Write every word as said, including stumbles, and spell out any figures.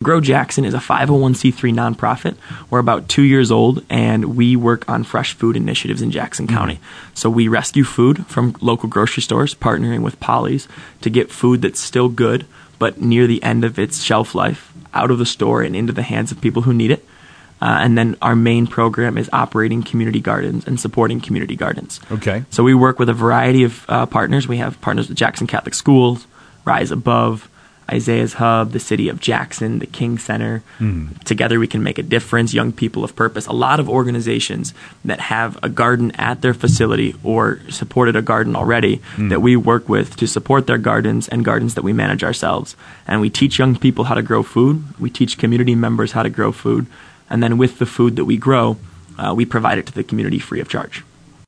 Grow Jackson is a five oh one c three nonprofit. We're about two years old, and we work on fresh food initiatives in Jackson mm-hmm. County. So we rescue food from local grocery stores, partnering with Polly's to get food that's still good, but near the end of its shelf life, out of the store and into the hands of people who need it. Uh, and then our main program is operating community gardens and supporting community gardens. Okay. So we work with a variety of uh, partners. We have partners with Jackson Catholic Schools, Rise Above, Isaiah's Hub, the City of Jackson, the King Center. Mm. Together we can make a difference, Young People of Purpose. A lot of organizations that have a garden at their facility or supported a garden already mm. that we work with to support their gardens and gardens that we manage ourselves. And we teach young people how to grow food. We teach community members how to grow food. And then with the food that we grow, uh, we provide it to the community free of charge.